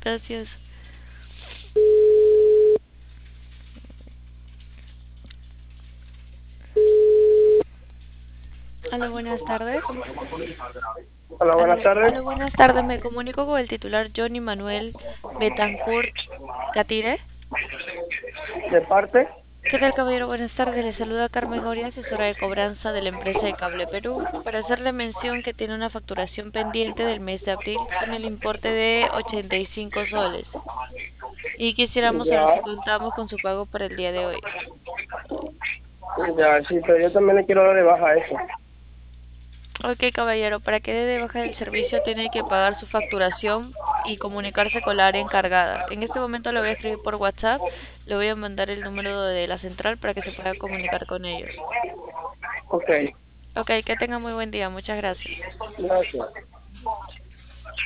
Gracias. Aló, buenas tardes. Hola, buenas tardes. Aló, buenas tardes. Me comunico con el titular Johnny Manuel Betancourt Catire. ¿De parte? ¿Qué tal, caballero? Buenas tardes. Le saluda Carmen Oria, asesora de cobranza de la empresa de Cable Perú, para hacerle mención que tiene una facturación pendiente del mes de abril con el importe de 85 soles. Y quisiéramos saber si Ya, contamos con su pago para el día de hoy. ya, sí, pero yo también le quiero dar de baja a eso. Ok, caballero, para que dé de baja del servicio tiene que pagar su facturación y comunicarse con la área encargada. En este momento le voy a escribir por WhatsApp, le voy a mandar el número de la central para que se pueda comunicar con ellos. Ok, Ok, que tenga muy buen día, muchas gracias. gracias.